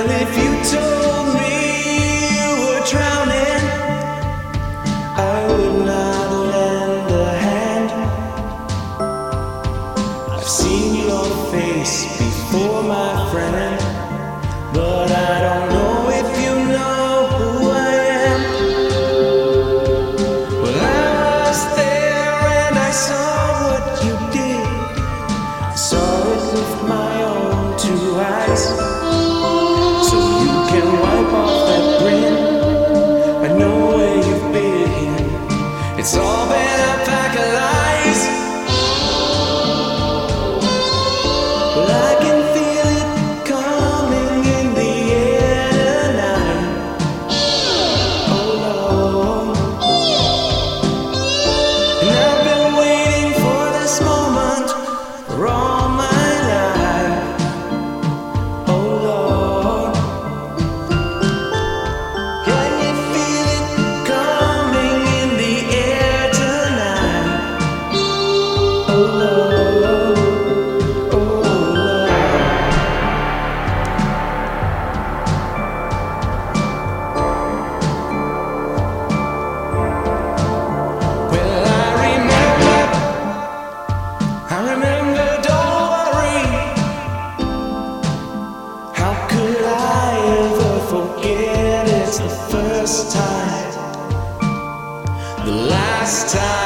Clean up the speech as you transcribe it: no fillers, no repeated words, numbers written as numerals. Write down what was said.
Well, if you told me you were drowning, I would not lend a hand. I've seen your face before, my friend, but I don't know if you know who I am. Well, I was there and I saw what you did. I saw it with my own two eyes. So you can wipe off that grin. I know where you've been. It's all been a pack of lies. Well, I can feel it coming in the air tonight. Oh Lord. And I've been waiting for this moment for all my life. Oh Lord. Can you feel it coming in the air tonight? Oh Lord. Oh Lord. Well, I remember, don't worry. How could I ever forget? It's the first time, the last time.